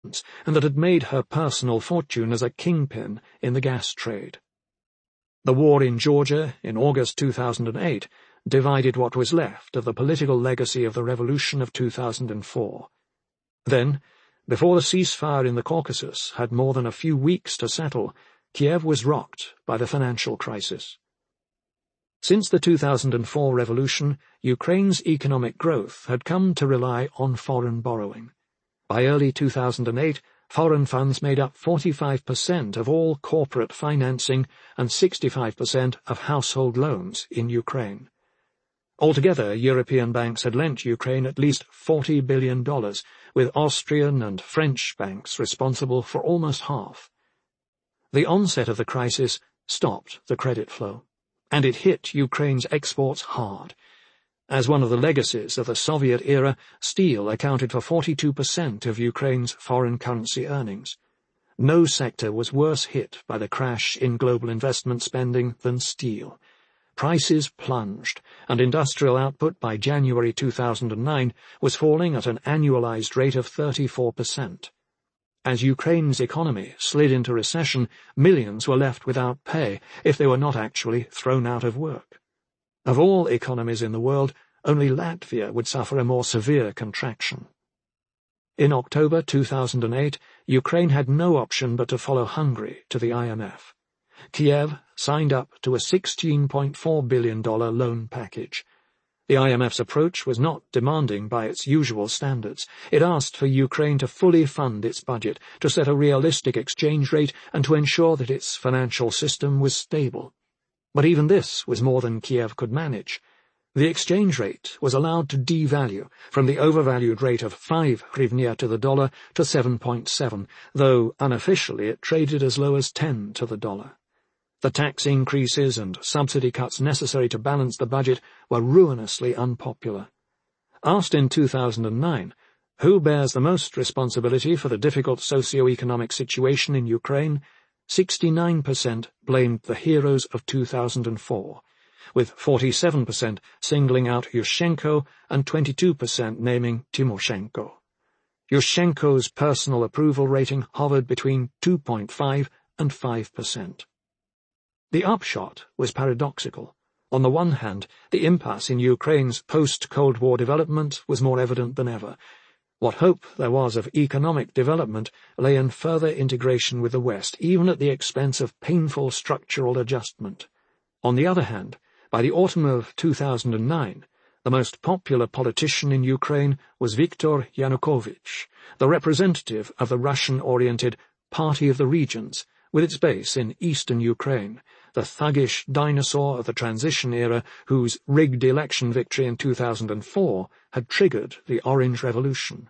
and that had made her personal fortune as a kingpin in the gas trade. The war in Georgia in August 2008 divided what was left of the political legacy of the revolution of 2004. Then, before the ceasefire in the Caucasus had more than a few weeks to settle, Kiev was rocked by the financial crisis. Since the 2004 revolution, Ukraine's economic growth had come to rely on foreign borrowing. By early 2008, foreign funds made up 45% of all corporate financing and 65% of household loans in Ukraine. Altogether, European banks had lent Ukraine at least $40 billion, with Austrian and French banks responsible for almost half. The onset of the crisis stopped the credit flow, and it hit Ukraine's exports hard. As one of the legacies of the Soviet era, steel accounted for 42% of Ukraine's foreign currency earnings. No sector was worse hit by the crash in global investment spending than steel. Prices plunged, and industrial output by January 2009 was falling at an annualized rate of 34%. As Ukraine's economy slid into recession, millions were left without pay if they were not actually thrown out of work. Of all economies in the world, only Latvia would suffer a more severe contraction. In October 2008, Ukraine had no option but to follow Hungary to the IMF. Kiev signed up to a $16.4 billion loan package. The IMF's approach was not demanding by its usual standards. It asked for Ukraine to fully fund its budget, to set a realistic exchange rate, and to ensure that its financial system was stable. But even this was more than Kiev could manage. The exchange rate was allowed to devalue from the overvalued rate of 5 hryvnia to the dollar to 7.7, though unofficially it traded as low as 10 to the dollar. The tax increases and subsidy cuts necessary to balance the budget were ruinously unpopular. Asked in 2009, who bears the most responsibility for the difficult socio-economic situation in Ukraine, 69% blamed the heroes of 2004, with 47% singling out Yushchenko and 22% naming Tymoshenko. Yushchenko's personal approval rating hovered between 2.5 and 5%. The upshot was paradoxical. On the one hand, the impasse in Ukraine's post-Cold War development was more evident than ever. What hope there was of economic development lay in further integration with the West, even at the expense of painful structural adjustment. On the other hand, by the autumn of 2009, the most popular politician in Ukraine was Viktor Yanukovych, the representative of the Russian-oriented Party of the Regions, with its base in eastern Ukraine, the thuggish dinosaur of the transition era whose rigged election victory in 2004 had triggered the Orange Revolution.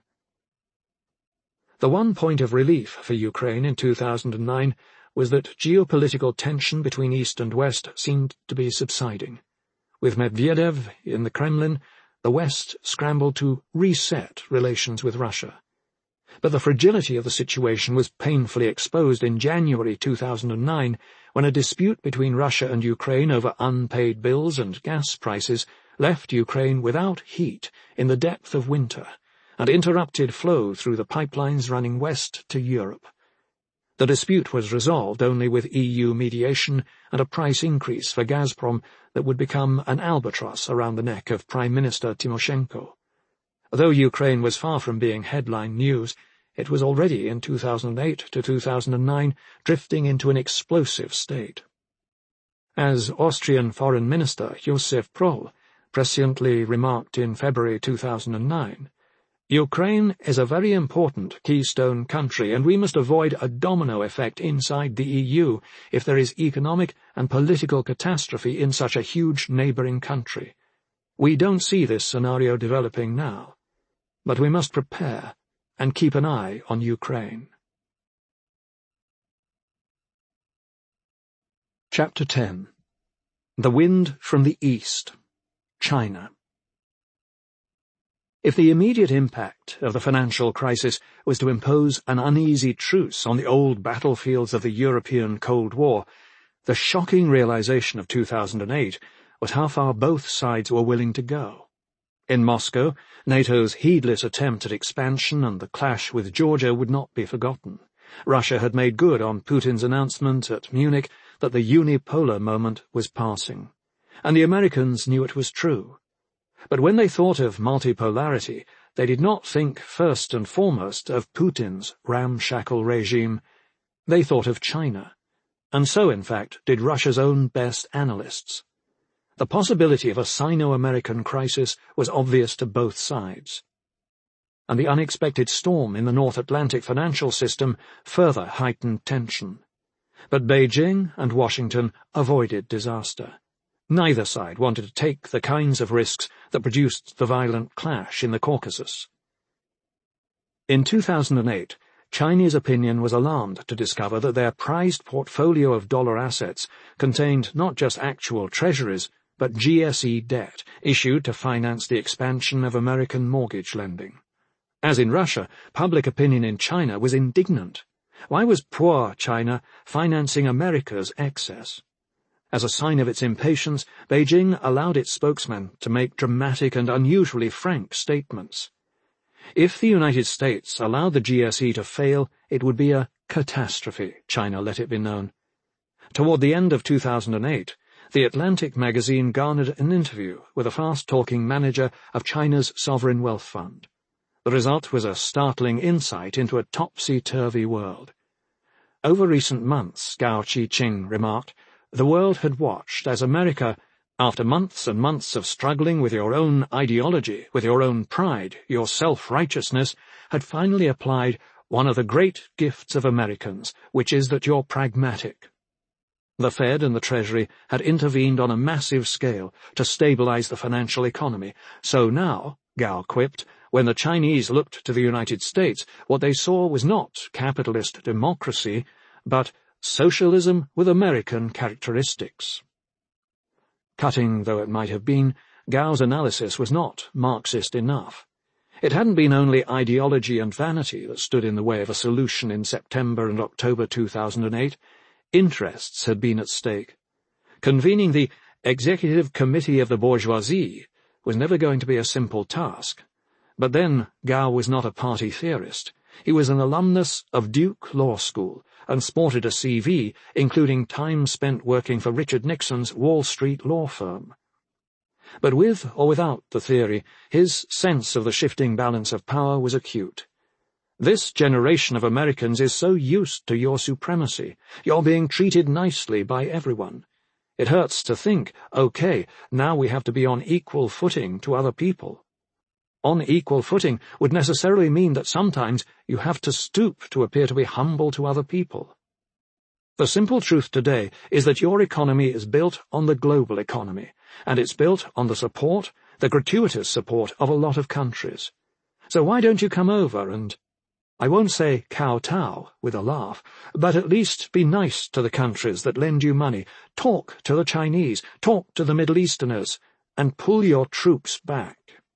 The one point of relief for Ukraine in 2009 was that geopolitical tension between East and West seemed to be subsiding. With Medvedev in the Kremlin, the West scrambled to reset relations with Russia. But the fragility of the situation was painfully exposed in January 2009, when a dispute between Russia and Ukraine over unpaid bills and gas prices left Ukraine without heat in the depth of winter and interrupted flow through the pipelines running west to Europe. The dispute was resolved only with EU mediation and a price increase for Gazprom that would become an albatross around the neck of Prime Minister Tymoshenko. Though Ukraine was far from being headline news, it was already in 2008 to 2009 drifting into an explosive state. As Austrian Foreign Minister Josef Proll presciently remarked in February 2009, Ukraine is a very important keystone country, and we must avoid a domino effect inside the EU if there is economic and political catastrophe in such a huge neighbouring country. We don't see this scenario developing now, but we must prepare and keep an eye on Ukraine. Chapter 10. The Wind from the East. China. If the immediate impact of the financial crisis was to impose an uneasy truce on the old battlefields of the European Cold War, the shocking realization of 2008 was how far both sides were willing to go. In Moscow, NATO's heedless attempt at expansion and the clash with Georgia would not be forgotten. Russia had made good on Putin's announcement at Munich that the unipolar moment was passing, and the Americans knew it was true. But when they thought of multipolarity, they did not think first and foremost of Putin's ramshackle regime. They thought of China, and so, in fact, did Russia's own best analysts. The possibility of a Sino-American crisis was obvious to both sides, and the unexpected storm in the North Atlantic financial system further heightened tension. But Beijing and Washington avoided disaster. Neither side wanted to take the kinds of risks that produced the violent clash in the Caucasus. In 2008, Chinese opinion was alarmed to discover that their prized portfolio of dollar assets contained not just actual treasuries, but GSE debt issued to finance the expansion of American mortgage lending. As in Russia, public opinion in China was indignant. Why was poor China financing America's excess? As a sign of its impatience, Beijing allowed its spokesman to make dramatic and unusually frank statements. If the United States allowed the GSE to fail, it would be a catastrophe, China let it be known. Toward the end of 2008, The Atlantic magazine garnered an interview with a fast-talking manager of China's sovereign wealth fund. The result was a startling insight into a topsy-turvy world. Over recent months, Gao Qiqing remarked, the world had watched as America, after months and months of struggling with your own ideology, with your own pride, your self-righteousness, had finally applied one of the great gifts of Americans, which is that you're pragmatic. The Fed and the Treasury had intervened on a massive scale to stabilize the financial economy. So now, Gao quipped, when the Chinese looked to the United States, what they saw was not capitalist democracy, but socialism with American characteristics. Cutting though it might have been, Gao's analysis was not Marxist enough. It hadn't been only ideology and vanity that stood in the way of a solution in September and October 2008. Interests had been at stake. Convening the Executive Committee of the Bourgeoisie was never going to be a simple task. But then Gao was not a party theorist. He was an alumnus of Duke Law School and sported a CV including time spent working for Richard Nixon's Wall Street law firm. But with or without the theory, his sense of the shifting balance of power was acute. This generation of Americans is so used to your supremacy. You're being treated nicely by everyone. It hurts to think, okay, now we have to be on equal footing to other people. On equal footing would necessarily mean that sometimes you have to stoop to appear to be humble to other people. The simple truth today is that your economy is built on the global economy, and it's built on the support, the gratuitous support of a lot of countries. So why don't you come over and, I won't say kowtow with a laugh, but at least be nice to the countries that lend you money, talk to the Chinese, talk to the Middle Easterners, and pull your troops back.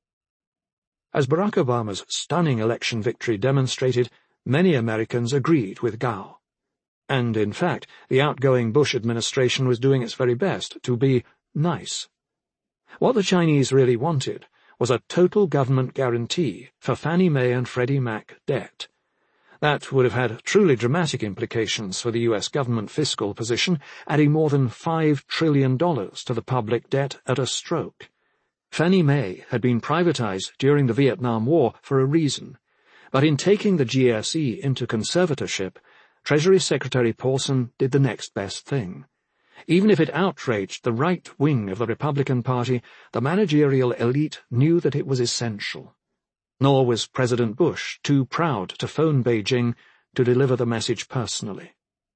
As Barack Obama's stunning election victory demonstrated, many Americans agreed with Gao. And, in fact, the outgoing Bush administration was doing its very best to be nice. What the Chinese really wanted was a total government guarantee for Fannie Mae and Freddie Mac debt. That would have had truly dramatic implications for the U.S. government fiscal position, adding more than $5 trillion to the public debt at a stroke. Fannie Mae had been privatized during the Vietnam War for a reason, but in taking the GSE into conservatorship, Treasury Secretary Paulson did the next best thing. Even if it outraged the right wing of the Republican Party, the managerial elite knew that it was essential. Nor was President Bush too proud to phone Beijing to deliver the message personally.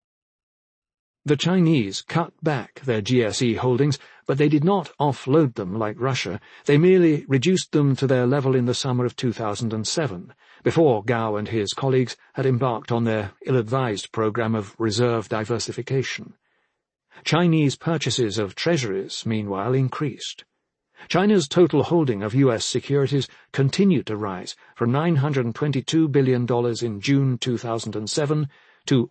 The Chinese cut back their GSE holdings, but they did not offload them like Russia. They merely reduced them to their level in the summer of 2007, before Gao and his colleagues had embarked on their ill-advised program of reserve diversification. Chinese purchases of treasuries, meanwhile, increased. China's total holding of U.S. securities continued to rise from $922 billion in June 2007 to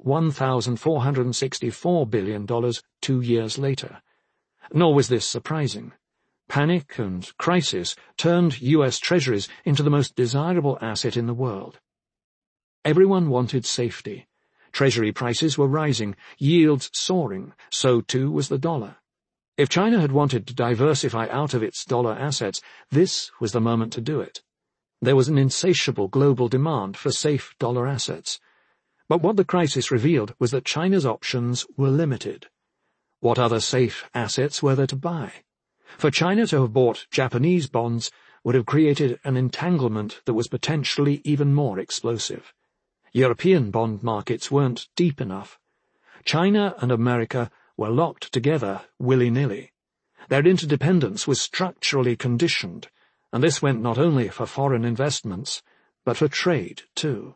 $1,464 billion 2 years later. Nor was this surprising. Panic and crisis turned US Treasuries into the most desirable asset in the world. Everyone wanted safety. Treasury prices were rising, yields soaring, so too was the dollar. If China had wanted to diversify out of its dollar assets, this was the moment to do it. There was an insatiable global demand for safe dollar assets. But what the crisis revealed was that China's options were limited. What other safe assets were there to buy? For China to have bought Japanese bonds would have created an entanglement that was potentially even more explosive. European bond markets weren't deep enough. China and America were locked together willy-nilly. Their interdependence was structurally conditioned, and this went not only for foreign investments, but for trade too.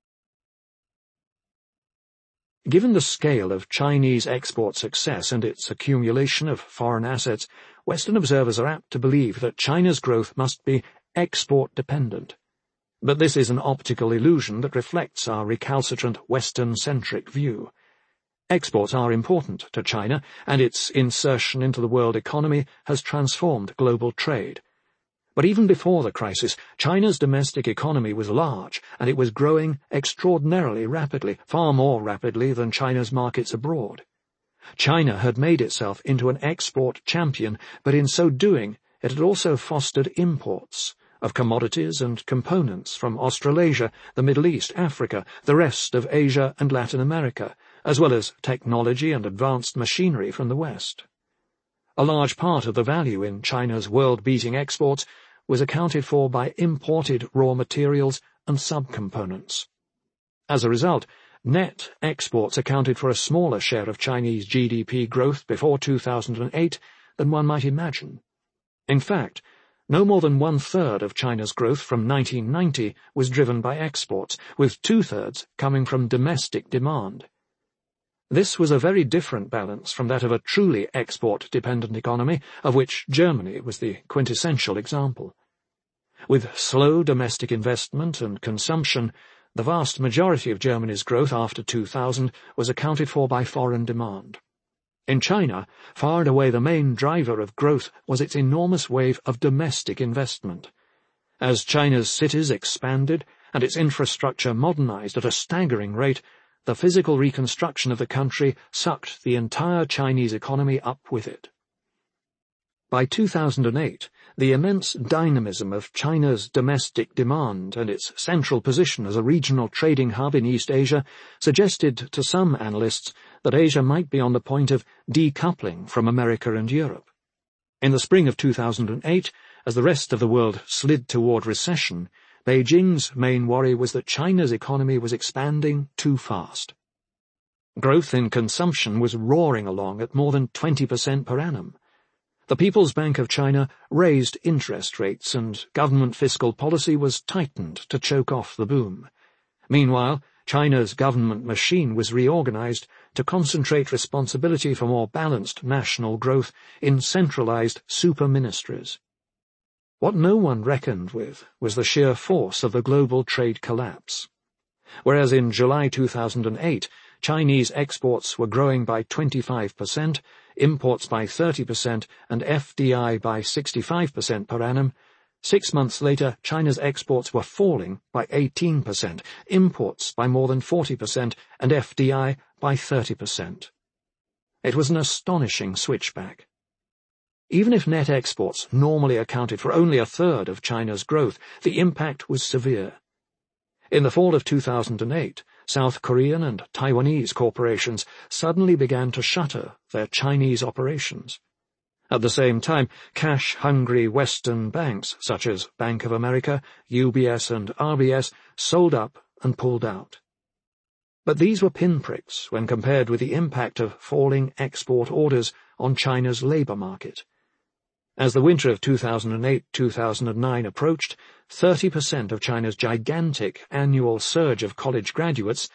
Given the scale of Chinese export success and its accumulation of foreign assets, Western observers are apt to believe that China's growth must be export-dependent. But this is an optical illusion that reflects our recalcitrant Western-centric view. Exports are important to China, and its insertion into the world economy has transformed global trade. But even before the crisis, China's domestic economy was large, and it was growing extraordinarily rapidly, far more rapidly than China's markets abroad. China had made itself into an export champion, but in so doing, it had also fostered imports of commodities and components from Australasia, the Middle East, Africa, the rest of Asia and Latin America, as well as technology and advanced machinery from the West. A large part of the value in China's world-beating exports was accounted for by imported raw materials and subcomponents. As a result, net exports accounted for a smaller share of Chinese GDP growth before 2008 than one might imagine. In fact, no more than one-third of China's growth from 1990 was driven by exports, with two-thirds coming from domestic demand. This was a very different balance from that of a truly export-dependent economy, of which Germany was the quintessential example. With slow domestic investment and consumption, the vast majority of Germany's growth after 2000 was accounted for by foreign demand. In China, far and away the main driver of growth was its enormous wave of domestic investment. As China's cities expanded and its infrastructure modernized at a staggering rate, the physical reconstruction of the country sucked the entire Chinese economy up with it. By 2008, the immense dynamism of China's domestic demand and its central position as a regional trading hub in East Asia suggested to some analysts that Asia might be on the point of decoupling from America and Europe. In the spring of 2008, as the rest of the world slid toward recession, Beijing's main worry was that China's economy was expanding too fast. Growth in consumption was roaring along at more than 20% per annum. The People's Bank of China raised interest rates and government fiscal policy was tightened to choke off the boom. Meanwhile, China's government machine was reorganized to concentrate responsibility for more balanced national growth in centralized super-ministries. What no one reckoned with was the sheer force of the global trade collapse. Whereas in July 2008, Chinese exports were growing by 25%, imports by 30%, and FDI by 65% per annum, 6 months later China's exports were falling by 18%, imports by more than 40%, and FDI by 30%. It was an astonishing switchback. Even if net exports normally accounted for only a third of China's growth, the impact was severe. In the fall of 2008, South Korean and Taiwanese corporations suddenly began to shutter their Chinese operations. At the same time, cash-hungry Western banks, such as Bank of America, UBS and RBS, sold up and pulled out. But these were pinpricks when compared with the impact of falling export orders on China's labor market. As the winter of 2008-2009 approached, 30% of China's gigantic annual surge of college graduates,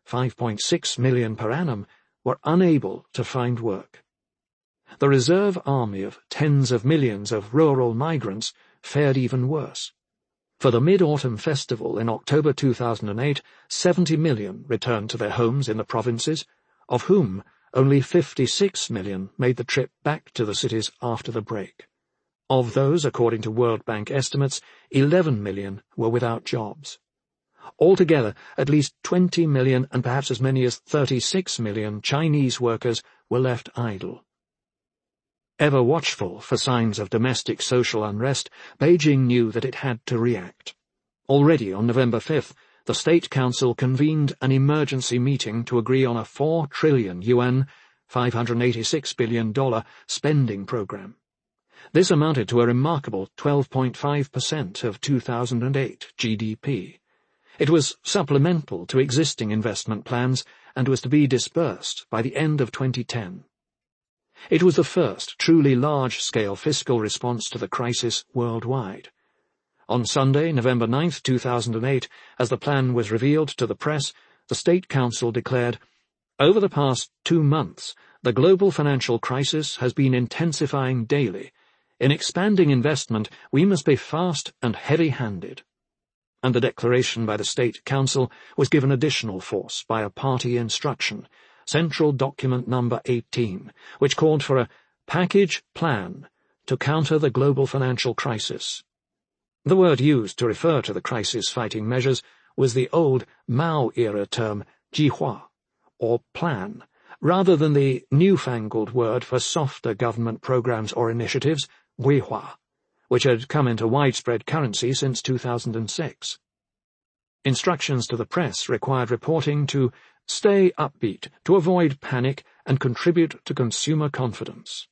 5.6 million per annum, were unable to find work. The reserve army of tens of millions of rural migrants fared even worse. For the Mid-Autumn Festival in October 2008, 70 million returned to their homes in the provinces, of whom only 56 million made the trip back to the cities after the break. Of those, according to World Bank estimates, 11 million were without jobs. Altogether, at least 20 million and perhaps as many as 36 million Chinese workers were left idle. Ever watchful for signs of domestic social unrest, Beijing knew that it had to react. Already on November 5th, the State Council convened an emergency meeting to agree on a 4 trillion yuan, $586 billion spending program. This amounted to a remarkable 12.5% of 2008 GDP. It was supplemental to existing investment plans and was to be disbursed by the end of 2010. It was the first truly large-scale fiscal response to the crisis worldwide. On Sunday, November 9, 2008, as the plan was revealed to the press, the State Council declared, "Over the past 2 months, the global financial crisis has been intensifying daily. In expanding investment, we must be fast and heavy-handed." And the declaration by the State Council was given additional force by a party instruction, Central Document Number 18, which called for a package plan to counter the global financial crisis. The word used to refer to the crisis-fighting measures was the old Mao-era term jihua, or plan, rather than the newfangled word for softer government programs or initiatives, guihua, which had come into widespread currency since 2006. Instructions to the press required reporting to stay upbeat, to avoid panic, and contribute to consumer confidence.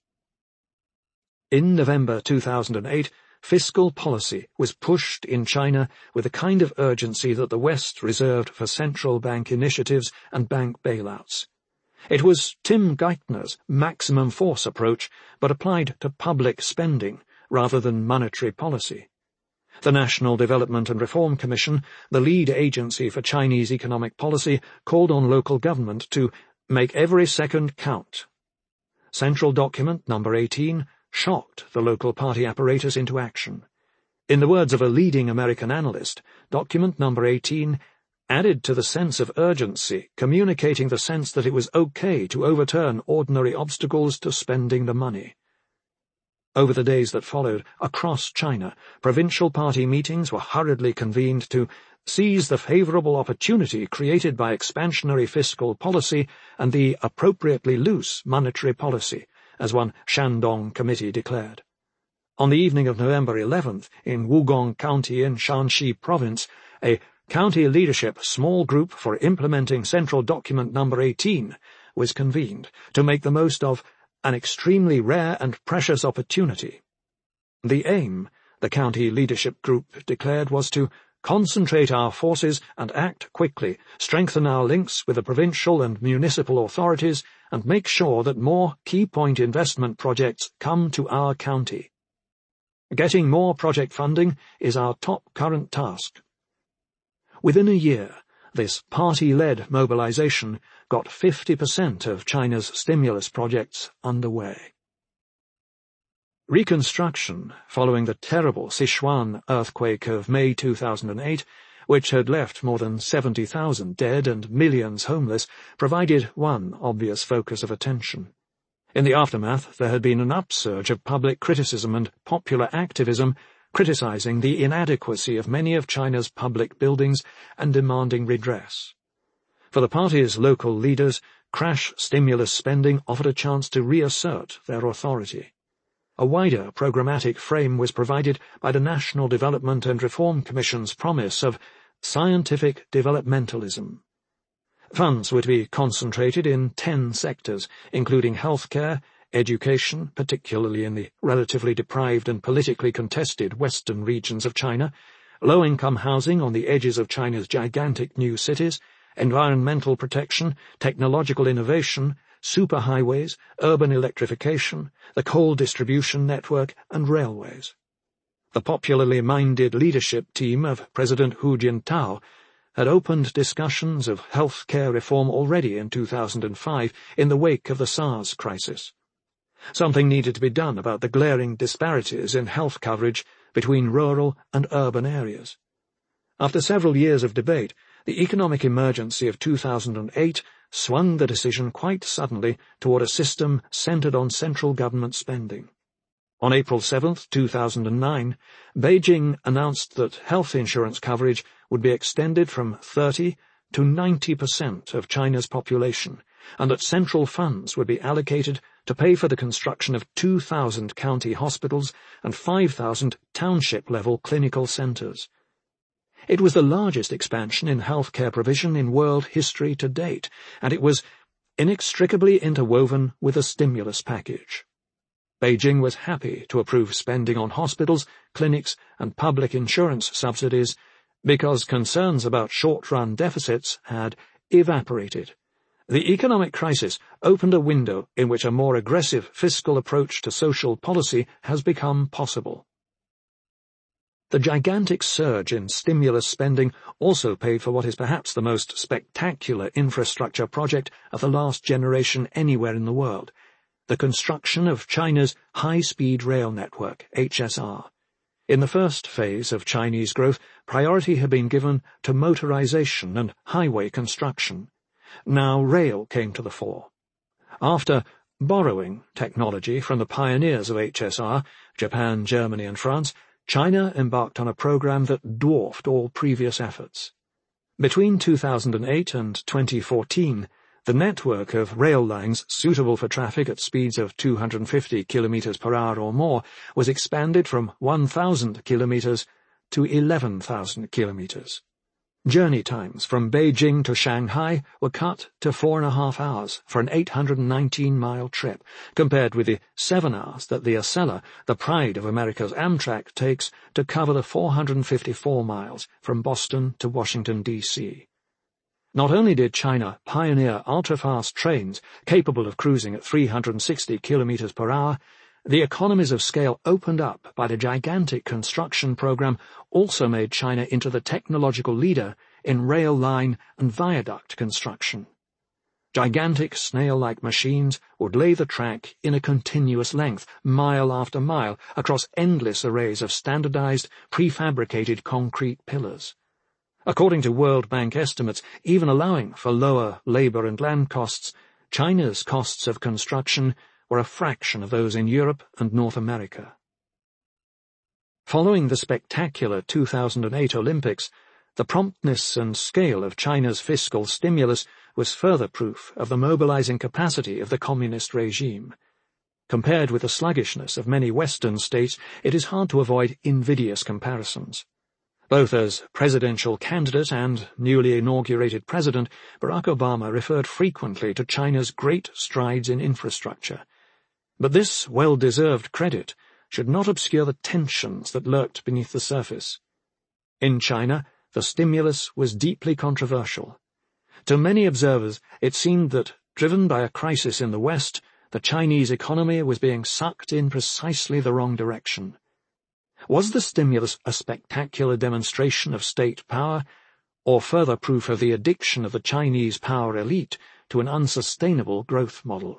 In November 2008, fiscal policy was pushed in China with the kind of urgency that the West reserved for central bank initiatives and bank bailouts. It was Tim Geithner's maximum force approach, but applied to public spending rather than monetary policy. The National Development and Reform Commission, the lead agency for Chinese economic policy, called on local government to make every second count. Central Document Number 18 shocked the local party apparatus into action. In the words of a leading American analyst, Document Number 18 added to the sense of urgency, communicating the sense that it was okay to overturn ordinary obstacles to spending the money. Over the days that followed, across China, provincial party meetings were hurriedly convened to seize the favorable opportunity created by expansionary fiscal policy and the appropriately loose monetary policy, as one Shandong committee declared. On the evening of November 11th, in Wugong County in Shanxi Province, a county leadership small group for implementing Central Document Number 18 was convened to make the most of an extremely rare and precious opportunity. The aim, the county leadership group declared, was to concentrate our forces and act quickly, strengthen our links with the provincial and municipal authorities, and make sure that more key-point investment projects come to our county. Getting more project funding is our top current task. Within a year, this party-led mobilization got 50% of China's stimulus projects underway. Reconstruction, following the terrible Sichuan earthquake of May 2008, which had left more than 70,000 dead and millions homeless, provided one obvious focus of attention. In the aftermath, there had been an upsurge of public criticism and popular activism criticizing the inadequacy of many of China's public buildings and demanding redress. For the party's local leaders, crash stimulus spending offered a chance to reassert their authority. A wider programmatic frame was provided by the National Development and Reform Commission's promise of scientific developmentalism. Funds were to be concentrated in 10 sectors, including healthcare, education, particularly in the relatively deprived and politically contested western regions of China, low-income housing on the edges of China's gigantic new cities, environmental protection, technological innovation, superhighways, urban electrification, the coal distribution network, and railways. The popularly minded leadership team of President Hu Jintao had opened discussions of health care reform already in 2005 in the wake of the SARS crisis. Something needed to be done about the glaring disparities in health coverage between rural and urban areas. After several years of debate, the economic emergency of 2008 swung the decision quite suddenly toward a system centered on central government spending. On April 7, 2009, Beijing announced that health insurance coverage would be extended from 30 to 90% of China's population, and that central funds would be allocated to pay for the construction of 2,000 county hospitals and 5,000 township-level clinical centers. It was the largest expansion in healthcare provision in world history to date, and it was inextricably interwoven with a stimulus package. Beijing was happy to approve spending on hospitals, clinics, and public insurance subsidies because concerns about short-run deficits had evaporated. The economic crisis opened a window in which a more aggressive fiscal approach to social policy has become possible. The gigantic surge in stimulus spending also paid for what is perhaps the most spectacular infrastructure project of the last generation anywhere in the world, the construction of China's high-speed rail network, HSR. In the first phase of Chinese growth, priority had been given to motorization and highway construction. Now rail came to the fore. After borrowing technology from the pioneers of HSR, Japan, Germany, and France, China embarked on a program that dwarfed all previous efforts. Between 2008 and 2014, the network of rail lines suitable for traffic at speeds of 250 km per hour or more was expanded from 1,000 km to 11,000 km. Journey times from Beijing to Shanghai were cut to 4.5 hours for an 819-mile trip, compared with the 7 hours that the Acela, the pride of America's Amtrak, takes to cover the 454 miles from Boston to Washington, D.C. Not only did China pioneer ultra-fast trains capable of cruising at 360 km per hour, the economies of scale opened up by the gigantic construction program also made China into the technological leader in rail line and viaduct construction. Gigantic snail-like machines would lay the track in a continuous length, mile after mile, across endless arrays of standardized, prefabricated concrete pillars. According to World Bank estimates, even allowing for lower labor and land costs, China's costs of construction were a fraction of those in Europe and North America. Following the spectacular 2008 Olympics, the promptness and scale of China's fiscal stimulus was further proof of the mobilizing capacity of the communist regime. Compared with the sluggishness of many Western states, it is hard to avoid invidious comparisons. Both as presidential candidate and newly inaugurated president, Barack Obama referred frequently to China's great strides in infrastructure. But this well-deserved credit should not obscure the tensions that lurked beneath the surface. In China, the stimulus was deeply controversial. To many observers, it seemed that, driven by a crisis in the West, the Chinese economy was being sucked in precisely the wrong direction. Was the stimulus a spectacular demonstration of state power, or further proof of the addiction of the Chinese power elite to an unsustainable growth model?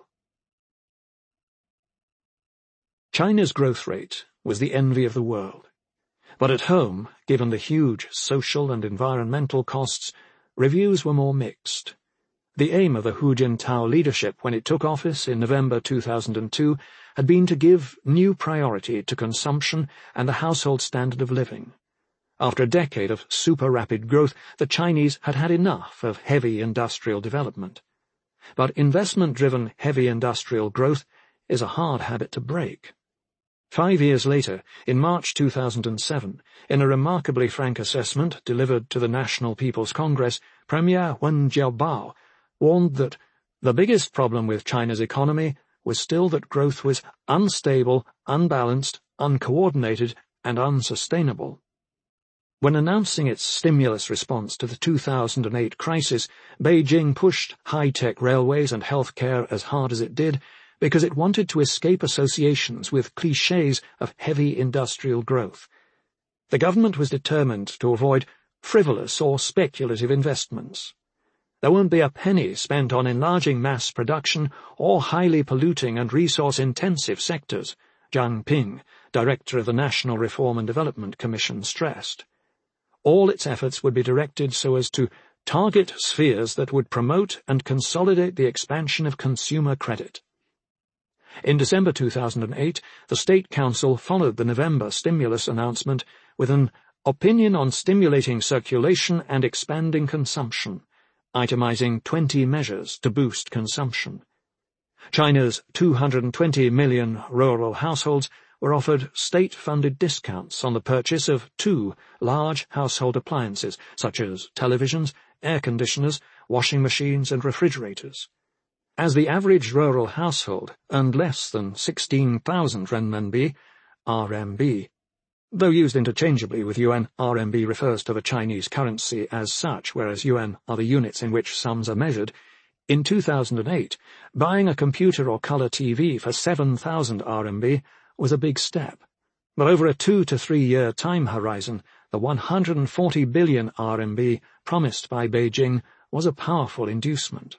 China's growth rate was the envy of the world. But at home, given the huge social and environmental costs, reviews were more mixed. The aim of the Hu Jintao leadership when it took office in November 2002 had been to give new priority to consumption and the household standard of living. After a decade of super-rapid growth, the Chinese had had enough of heavy industrial development. But investment-driven heavy industrial growth is a hard habit to break. 5 years later, in March 2007, in a remarkably frank assessment delivered to the National People's Congress, Premier Wen Jiabao warned that the biggest problem with China's economy was still that growth was unstable, unbalanced, uncoordinated, and unsustainable. When announcing its stimulus response to the 2008 crisis, Beijing pushed high-tech railways and healthcare as hard as it did because it wanted to escape associations with clichés of heavy industrial growth. The government was determined to avoid frivolous or speculative investments. There won't be a penny spent on enlarging mass production or highly polluting and resource-intensive sectors, Zhang Ping, director of the National Reform and Development Commission, stressed. All its efforts would be directed so as to target spheres that would promote and consolidate the expansion of consumer credit. In December 2008, the State Council followed the November stimulus announcement with an opinion on stimulating circulation and expanding consumption, itemizing 20 measures to boost consumption. China's 220 million rural households were offered state-funded discounts on the purchase of 2 large household appliances, such as televisions, air conditioners, washing machines and refrigerators. As the average rural household earned less than 16,000 renminbi, RMB. Though used interchangeably with yuan, RMB refers to the Chinese currency as such, whereas yuan are the units in which sums are measured. In 2008, buying a computer or color TV for 7,000 RMB was a big step. But over a 2 to 3 year time horizon, the 140 billion RMB promised by Beijing was a powerful inducement.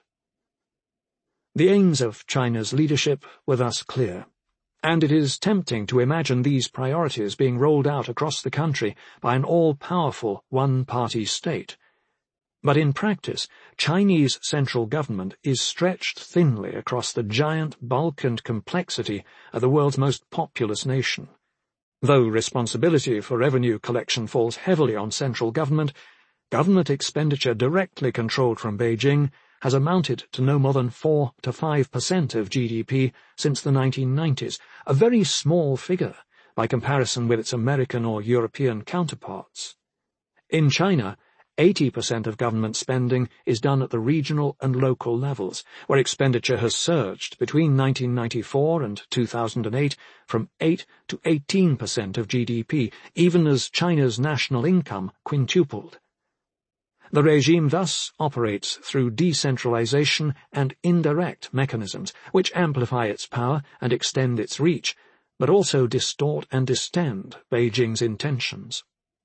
The aims of China's leadership were thus clear, and it is tempting to imagine these priorities being rolled out across the country by an all-powerful one-party state. But in practice, Chinese central government is stretched thinly across the giant bulk and complexity of the world's most populous nation. Though responsibility for revenue collection falls heavily on central government expenditure directly controlled from Beijing has amounted to no more than 4 to 5% of GDP since the 1990s, a very small figure by comparison with its American or European counterparts. In China, 80% of government spending is done at the regional and local levels, where expenditure has surged between 1994 and 2008 from 8 to 18% of GDP, even as China's national income quintupled. The regime thus operates through decentralization and indirect mechanisms, which amplify its power and extend its reach, but also distort and distend Beijing's intentions.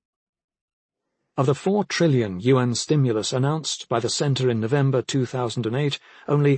Of the 4 trillion yuan stimulus announced by the center in November 2008, only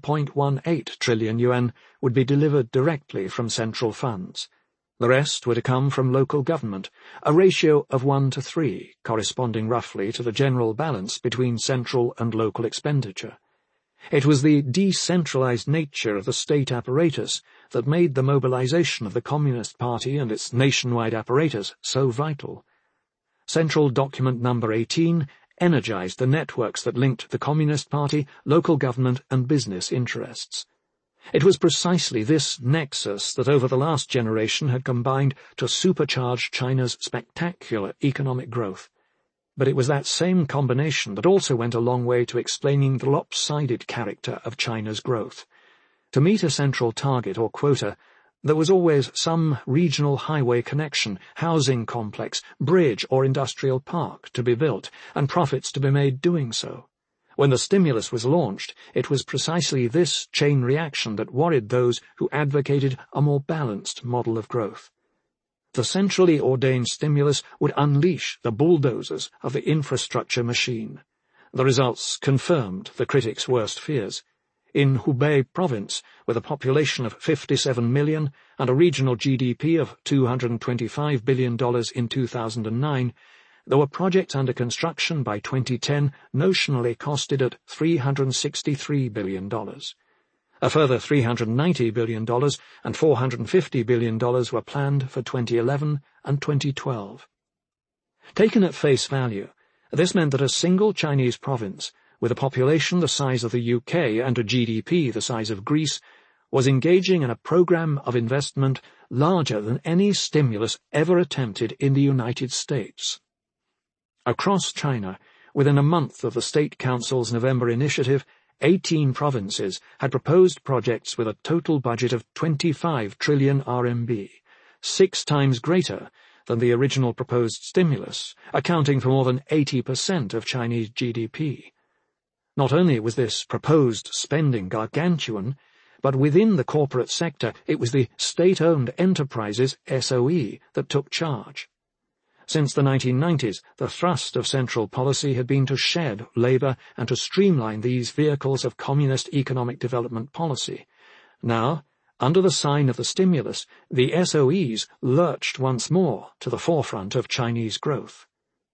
1.18 trillion yuan would be delivered directly from central funds. The rest were to come from local government, a ratio of 1 to 3, corresponding roughly to the general balance between central and local expenditure. It was the decentralized nature of the state apparatus that made the mobilization of the Communist Party and its nationwide apparatus so vital. Central Document Number 18 energized the networks that linked the Communist Party, local government and business interests. It was precisely this nexus that over the last generation had combined to supercharge China's spectacular economic growth. But it was that same combination that also went a long way to explaining the lopsided character of China's growth. To meet a central target or quota, there was always some regional highway connection, housing complex, bridge or industrial park to be built, and profits to be made doing so. When the stimulus was launched, it was precisely this chain reaction that worried those who advocated a more balanced model of growth. The centrally ordained stimulus would unleash the bulldozers of the infrastructure machine. The results confirmed the critics' worst fears. In Hubei province, with a population of 57 million and a regional GDP of $225 billion in 2009, there were projects under construction by 2010 notionally costed at $363 billion. A further $390 billion and $450 billion were planned for 2011 and 2012. Taken at face value, this meant that a single Chinese province, with a population the size of the UK and a GDP the size of Greece, was engaging in a program of investment larger than any stimulus ever attempted in the United States. Across China, within a month of the State Council's November initiative, 18 provinces had proposed projects with a total budget of 25 trillion RMB, 6 times greater than the original proposed stimulus, accounting for more than 80% of Chinese GDP. Not only was this proposed spending gargantuan, but within the corporate sector it was the state-owned enterprises, SOE, that took charge. Since the 1990s, the thrust of central policy had been to shed labor and to streamline these vehicles of communist economic development policy. Now, under the sign of the stimulus, the SOEs lurched once more to the forefront of Chinese growth.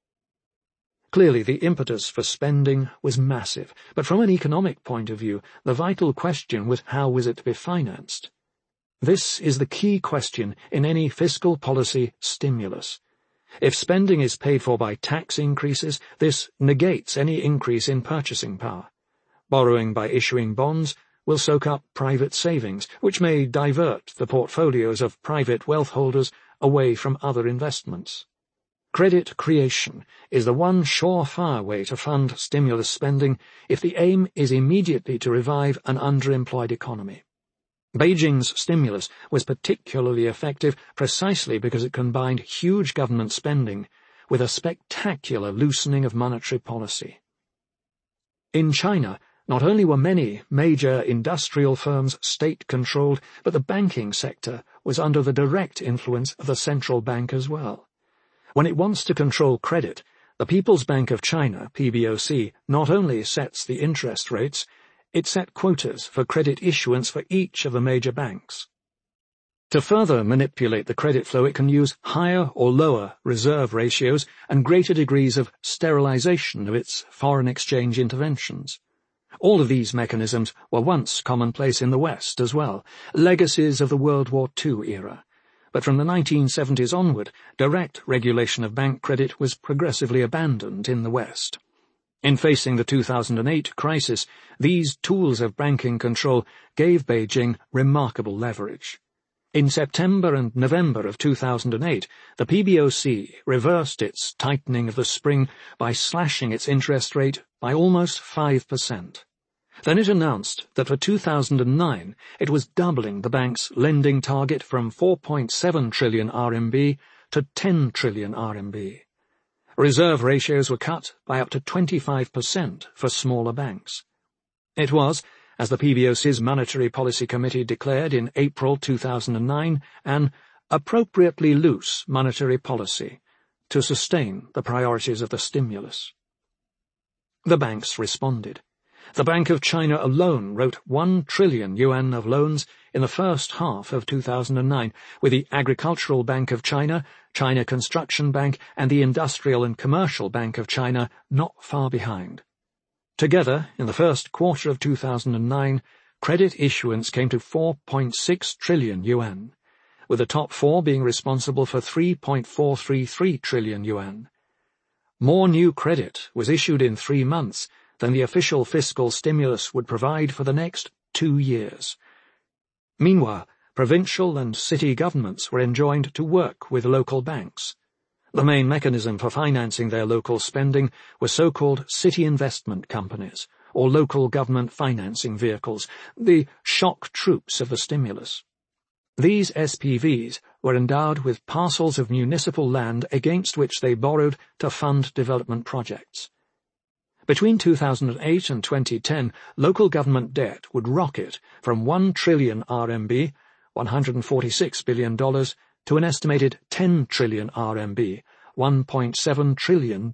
Clearly, the impetus for spending was massive, but from an economic point of view, the vital question was how was it to be financed? This is the key question in any fiscal policy stimulus. If spending is paid for by tax increases, this negates any increase in purchasing power. Borrowing by issuing bonds will soak up private savings, which may divert the portfolios of private wealth holders away from other investments. Credit creation is the one surefire way to fund stimulus spending if the aim is immediately to revive an underemployed economy. Beijing's stimulus was particularly effective precisely because it combined huge government spending with a spectacular loosening of monetary policy. In China, not only were many major industrial firms state-controlled, but the banking sector was under the direct influence of the central bank as well. When it wants to control credit, the People's Bank of China, PBOC, not only sets the interest rates, it set quotas for credit issuance for each of the major banks. To further manipulate the credit flow, it can use higher or lower reserve ratios and greater degrees of sterilization of its foreign exchange interventions. All of these mechanisms were once commonplace in the West as well, legacies of the World War II era. But from the 1970s onward, direct regulation of bank credit was progressively abandoned in the West. In facing the 2008 crisis, these tools of banking control gave Beijing remarkable leverage. In September and November of 2008, the PBOC reversed its tightening of the spring by slashing its interest rate by almost 5%. Then it announced that for 2009 it was doubling the bank's lending target from 4.7 trillion RMB to 10 trillion RMB. Reserve ratios were cut by up to 25% for smaller banks. It was, as the PBOC's Monetary Policy Committee declared in April 2009, an appropriately loose monetary policy to sustain the priorities of the stimulus. The banks responded. The Bank of China alone wrote 1 trillion yuan of loans in the first half of 2009, with the Agricultural Bank of China, China Construction Bank, and the Industrial and Commercial Bank of China not far behind. Together, in the first quarter of 2009, credit issuance came to 4.6 trillion yuan, with the top four being responsible for 3.433 trillion yuan. More new credit was issued in 3 months than the official fiscal stimulus would provide for the next 2 years. Meanwhile, provincial and city governments were enjoined to work with local banks. The main mechanism for financing their local spending were so-called city investment companies, or local government financing vehicles, the shock troops of the stimulus. These SPVs were endowed with parcels of municipal land against which they borrowed to fund development projects. Between 2008 and 2010, local government debt would rocket from 1 trillion RMB, $146 billion, to an estimated 10 trillion RMB, $1.7 trillion.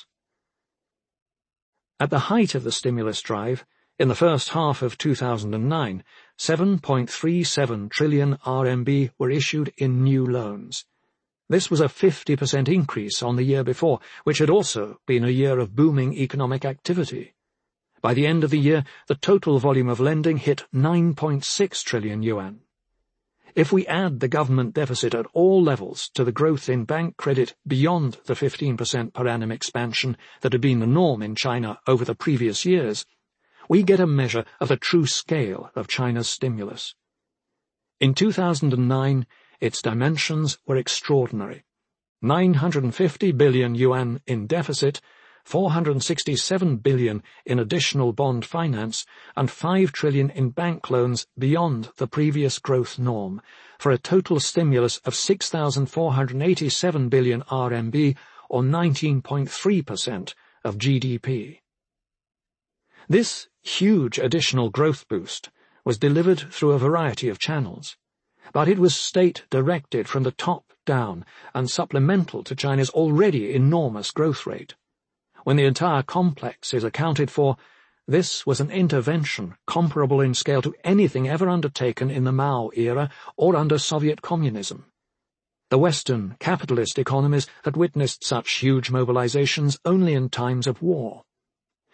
At the height of the stimulus drive, in the first half of 2009, 7.37 trillion RMB were issued in new loans. This was a 50% increase on the year before, which had also been a year of booming economic activity. By the end of the year, the total volume of lending hit 9.6 trillion yuan. If we add the government deficit at all levels to the growth in bank credit beyond the 15% per annum expansion that had been the norm in China over the previous years, we get a measure of the true scale of China's stimulus. In 2009, its dimensions were extraordinary. 950 billion yuan in deficit, 467 billion in additional bond finance, and 5 trillion in bank loans beyond the previous growth norm, for a total stimulus of 6,487 billion RMB, or 19.3% of GDP. This huge additional growth boost was delivered through a variety of channels, but it was state-directed from the top down and supplemental to China's already enormous growth rate. When the entire complex is accounted for, this was an intervention comparable in scale to anything ever undertaken in the Mao era or under Soviet communism. The Western capitalist economies had witnessed such huge mobilizations only in times of war.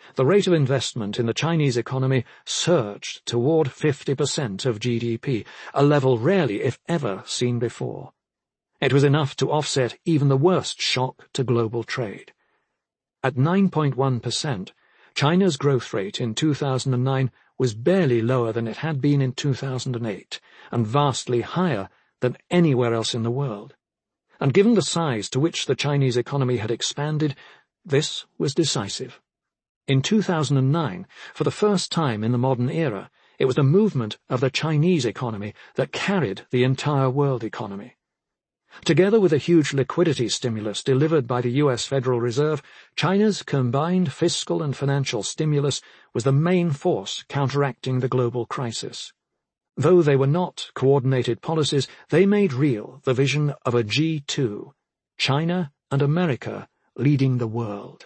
The rate of investment in the Chinese economy surged toward 50% of GDP, a level rarely, if ever, seen before. It was enough to offset even the worst shock to global trade. At 9.1%, China's growth rate in 2009 was barely lower than it had been in 2008, and vastly higher than anywhere else in the world. And given the size to which the Chinese economy had expanded, this was decisive. In 2009, for the first time in the modern era, it was the movement of the Chinese economy that carried the entire world economy. Together with a huge liquidity stimulus delivered by the U.S. Federal Reserve, China's combined fiscal and financial stimulus was the main force counteracting the global crisis. Though they were not coordinated policies, they made real the vision of a G2, China and America leading the world.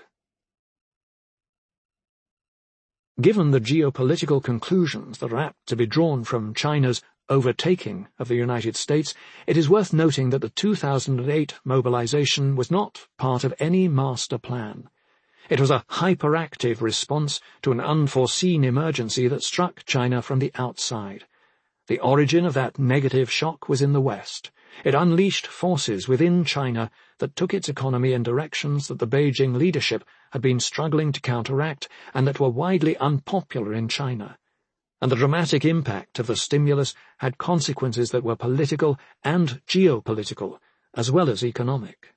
Given the geopolitical conclusions that are apt to be drawn from China's overtaking of the United States, it is worth noting that the 2008 mobilization was not part of any master plan. It was a hyperactive response to an unforeseen emergency that struck China from the outside. The origin of that negative shock was in the West. It unleashed forces within China that took its economy in directions that the Beijing leadership had been struggling to counteract and that were widely unpopular in China. And the dramatic impact of the stimulus had consequences that were political and geopolitical, as well as economic.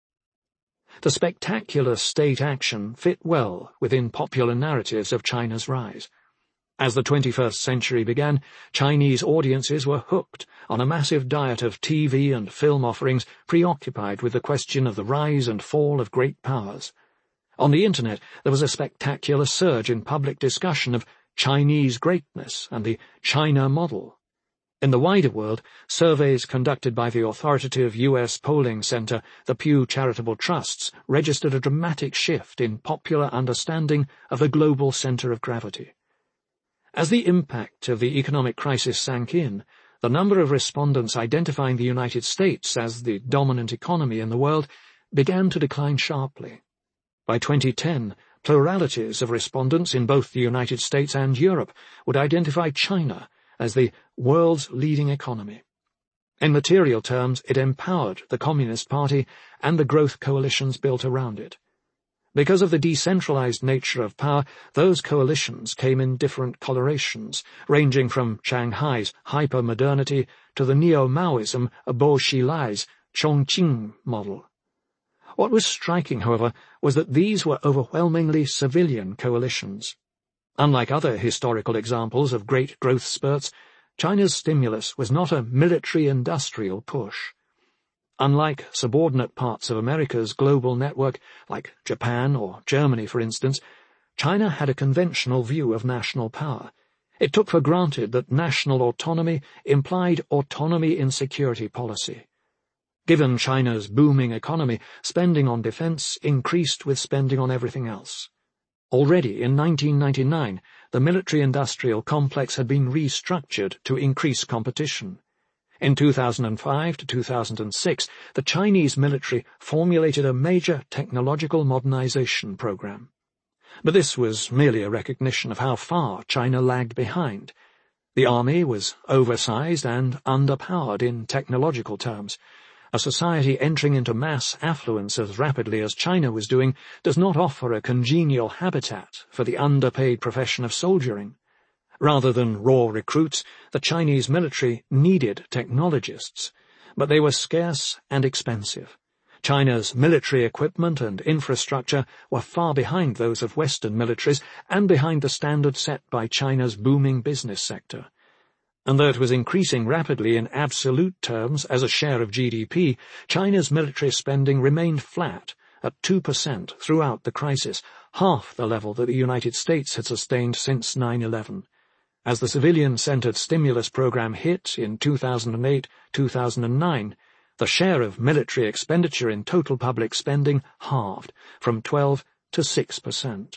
The spectacular state action fit well within popular narratives of China's rise. As the 21st century began, Chinese audiences were hooked on a massive diet of TV and film offerings preoccupied with the question of the rise and fall of great powers. On the Internet, there was a spectacular surge in public discussion of Chinese greatness and the China model. In the wider world, surveys conducted by the authoritative U.S. polling center, the Pew Charitable Trusts, registered a dramatic shift in popular understanding of the global center of gravity. As the impact of the economic crisis sank in, the number of respondents identifying the United States as the dominant economy in the world began to decline sharply. By 2010, pluralities of respondents in both the United States and Europe would identify China as the world's leading economy. In material terms, it empowered the Communist Party and the growth coalitions built around it. Because of the decentralized nature of power, those coalitions came in different colorations, ranging from Shanghai's hyper-modernity to the neo-Maoism of Bo Xilai's Chongqing model. What was striking, however, was that these were overwhelmingly civilian coalitions. Unlike other historical examples of great growth spurts, China's stimulus was not a military-industrial push. Unlike subordinate parts of America's global network, like Japan or Germany, for instance, China had a conventional view of national power. It took for granted that national autonomy implied autonomy in security policy. Given China's booming economy, spending on defense increased with spending on everything else. Already in 1999, the military-industrial complex had been restructured to increase competition. In 2005 to 2006, the Chinese military formulated a major technological modernization program. But this was merely a recognition of how far China lagged behind. The army was oversized and underpowered in technological terms. A society entering into mass affluence as rapidly as China was doing does not offer a congenial habitat for the underpaid profession of soldiering. Rather than raw recruits, the Chinese military needed technologists, but they were scarce and expensive. China's military equipment and infrastructure were far behind those of Western militaries and behind the standard set by China's booming business sector. And though it was increasing rapidly in absolute terms as a share of GDP, China's military spending remained flat at 2% throughout the crisis, half the level that the United States had sustained since 9/11. As the civilian-centered stimulus program hit in 2008-2009, the share of military expenditure in total public spending halved from 12 to 6%.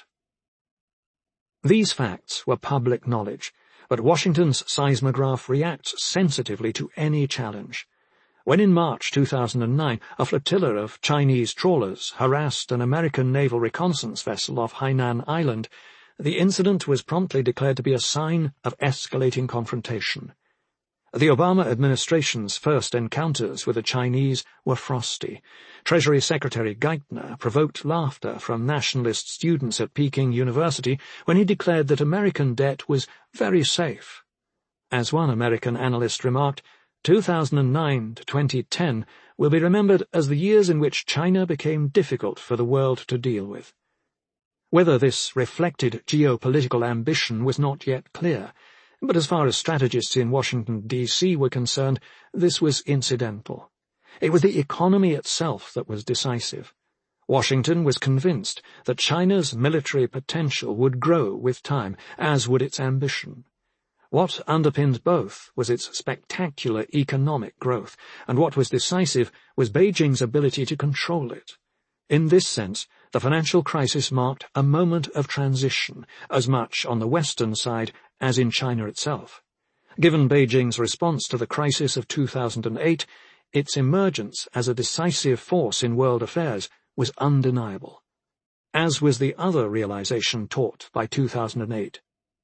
These facts were public knowledge, but Washington's seismograph reacts sensitively to any challenge. When in March 2009 a flotilla of Chinese trawlers harassed an American naval reconnaissance vessel off Hainan Island, the incident was promptly declared to be a sign of escalating confrontation. The Obama administration's first encounters with the Chinese were frosty. Treasury Secretary Geithner provoked laughter from nationalist students at Peking University when he declared that American debt was very safe. As one American analyst remarked, 2009 to 2010 will be remembered as the years in which China became difficult for the world to deal with. Whether this reflected geopolitical ambition was not yet clear, but as far as strategists in Washington, D.C. were concerned, this was incidental. It was the economy itself that was decisive. Washington was convinced that China's military potential would grow with time, as would its ambition. What underpinned both was its spectacular economic growth, and what was decisive was Beijing's ability to control it. In this sense, the financial crisis marked a moment of transition, as much on the Western side as in China itself. Given Beijing's response to the crisis of 2008, its emergence as a decisive force in world affairs was undeniable, as was the other realization taught by 2008.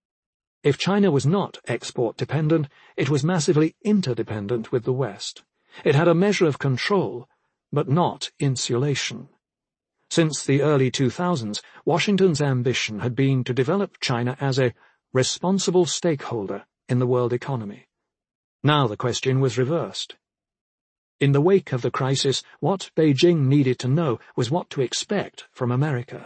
If China was not export-dependent, it was massively interdependent with the West. It had a measure of control, but not insulation. Since the early 2000s, Washington's ambition had been to develop China as a responsible stakeholder in the world economy. Now the question was reversed. In the wake of the crisis, what Beijing needed to know was what to expect from America.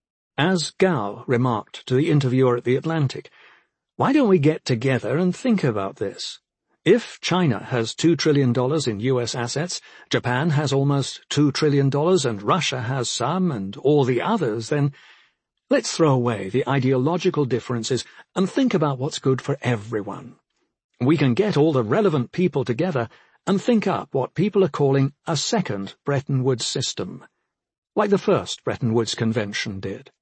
As Gao remarked to the interviewer at The Atlantic, "Why don't we get together and think about this? If China has $2 trillion in U.S. assets, Japan has almost $2 trillion, and Russia has some, and all the others, then let's throw away the ideological differences and think about what's good for everyone. We can get all the relevant people together and think up what people are calling a second Bretton Woods system, like the first Bretton Woods Convention did."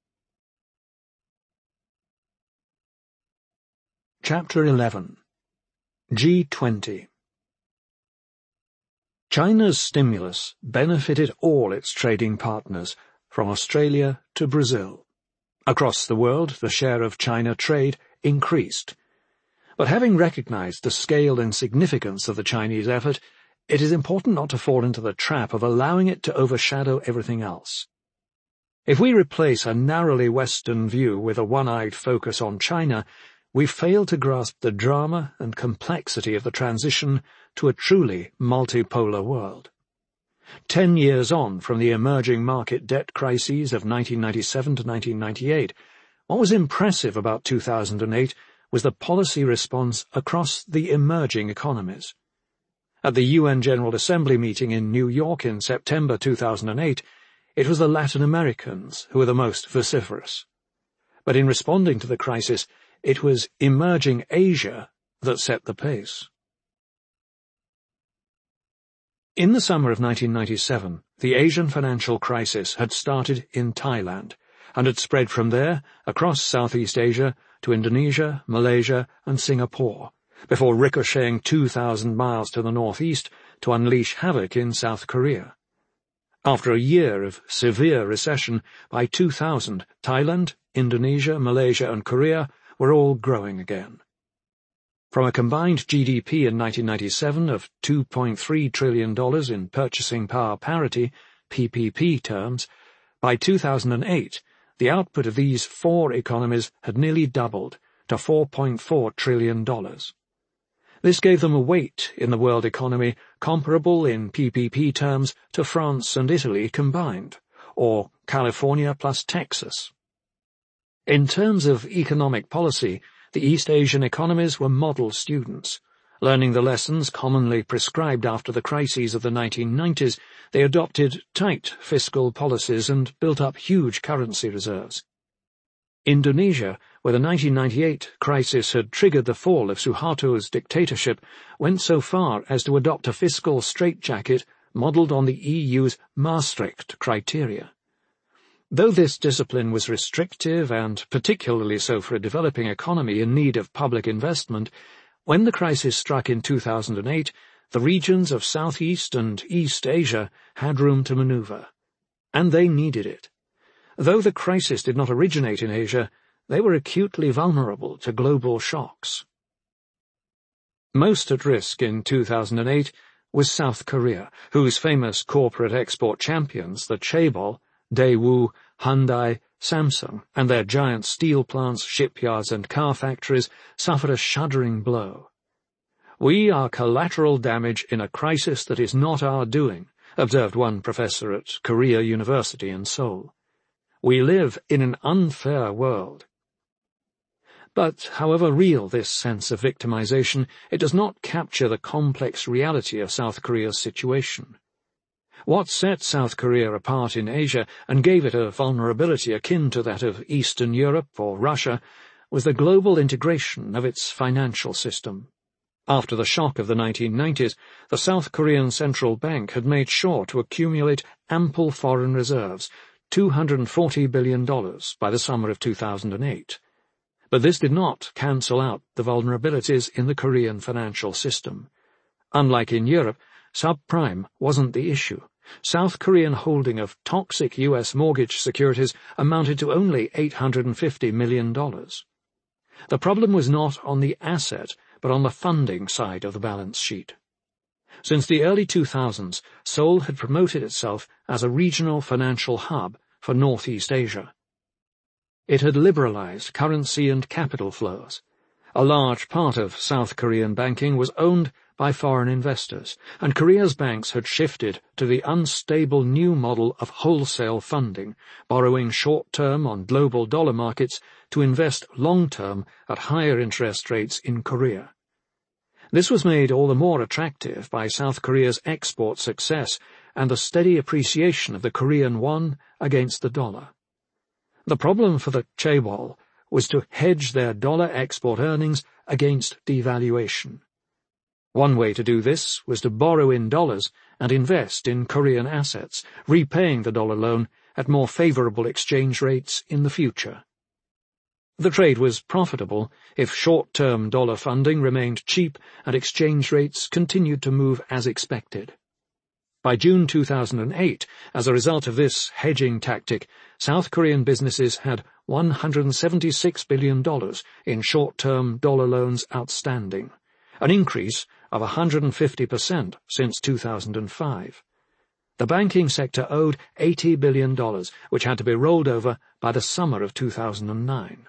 Chapter 11. G20. China's stimulus benefited all its trading partners, from Australia to Brazil. Across the world, the share of China trade increased. But having recognized the scale and significance of the Chinese effort, it is important not to fall into the trap of allowing it to overshadow everything else. If we replace a narrowly Western view with a one-eyed focus on China, we fail to grasp the drama and complexity of the transition to a truly multipolar world. 10 years on from the emerging market debt crises of 1997 to 1998, what was impressive about 2008 was the policy response across the emerging economies. At the UN General Assembly meeting in New York in September 2008, it was the Latin Americans who were the most vociferous. But in responding to the crisis, it was emerging Asia that set the pace. In the summer of 1997, the Asian financial crisis had started in Thailand and had spread from there across Southeast Asia to Indonesia, Malaysia, and Singapore, before ricocheting 2,000 miles to the northeast to unleash havoc in South Korea. After a year of severe recession, by 2000, Thailand, Indonesia, Malaysia, and Korea were all growing again. From a combined GDP in 1997 of $2.3 trillion in purchasing power parity, PPP terms, by 2008, the output of these four economies had nearly doubled to $4.4 trillion. This gave them a weight in the world economy comparable in PPP terms to France and Italy combined, or California plus Texas. In terms of economic policy, the East Asian economies were model students. Learning the lessons commonly prescribed after the crises of the 1990s, they adopted tight fiscal policies and built up huge currency reserves. Indonesia, where the 1998 crisis had triggered the fall of Suharto's dictatorship, went so far as to adopt a fiscal straitjacket modelled on the EU's Maastricht criteria. Though this discipline was restrictive, and particularly so for a developing economy in need of public investment, when the crisis struck in 2008, the regions of Southeast and East Asia had room to maneuver, and they needed it. Though the crisis did not originate in Asia, they were acutely vulnerable to global shocks. Most at risk in 2008 was South Korea, whose famous corporate export champions, the Chaebol, Daewoo, Hyundai, Samsung, and their giant steel plants, shipyards, and car factories suffered a shuddering blow. "We are collateral damage in a crisis that is not our doing," observed one professor at Korea University in Seoul. "We live in an unfair world." But, however real this sense of victimization, it does not capture the complex reality of South Korea's situation. What set South Korea apart in Asia and gave it a vulnerability akin to that of Eastern Europe or Russia was the global integration of its financial system. After the shock of the 1990s, the South Korean Central Bank had made sure to accumulate ample foreign reserves, $240 billion, by the summer of 2008. But this did not cancel out the vulnerabilities in the Korean financial system. Unlike in Europe, subprime wasn't the issue. South Korean holding of toxic U.S. mortgage securities amounted to only $850 million. The problem was not on the asset, but on the funding side of the balance sheet. Since the early 2000s, Seoul had promoted itself as a regional financial hub for Northeast Asia. It had liberalized currency and capital flows. A large part of South Korean banking was owned by foreign investors, and Korea's banks had shifted to the unstable new model of wholesale funding, borrowing short-term on global dollar markets to invest long-term at higher interest rates in Korea. This was made all the more attractive by South Korea's export success and the steady appreciation of the Korean won against the dollar. The problem for the Chaebol was to hedge their dollar export earnings against devaluation. One way to do this was to borrow in dollars and invest in Korean assets, repaying the dollar loan at more favorable exchange rates in the future. The trade was profitable if short-term dollar funding remained cheap and exchange rates continued to move as expected. By June 2008, as a result of this hedging tactic, South Korean businesses had $176 billion in short-term dollar loans outstanding, an increase of 150% since 2005. The banking sector owed $80 billion, which had to be rolled over by the summer of 2009.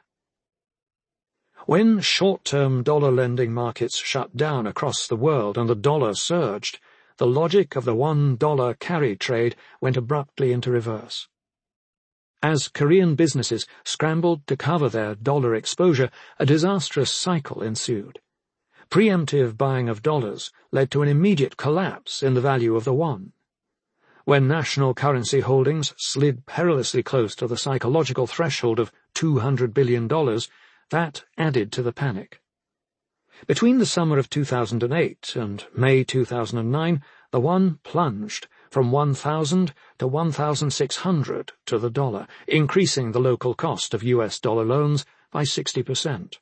When short-term dollar lending markets shut down across the world and the dollar surged, the logic of the $1 carry trade went abruptly into reverse. As Korean businesses scrambled to cover their dollar exposure, a disastrous cycle ensued. Preemptive buying of dollars led to an immediate collapse in the value of the won. When national currency holdings slid perilously close to the psychological threshold of $200 billion, that added to the panic. Between the summer of 2008 and May 2009, the won plunged from 1,000 to 1,600 to the dollar, increasing the local cost of US dollar loans by 60%.